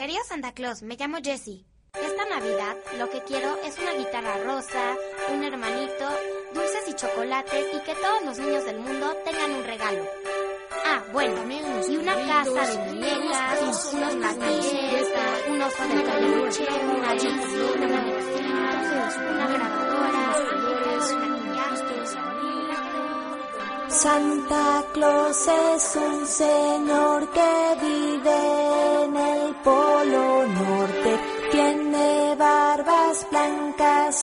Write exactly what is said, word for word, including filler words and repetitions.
Querido Santa Claus, me llamo Jessie. Esta Navidad lo que quiero es una guitarra rosa, un hermanito, dulces y chocolates y que todos los niños del mundo tengan un regalo. Ah, bueno, y una casa de muñecas, unos patines, un oso de peluche, una bicicleta, una bicicleta, una grabadora, Santa Claus es un señor que vive en el Polo Norte. Tiene barbas blancas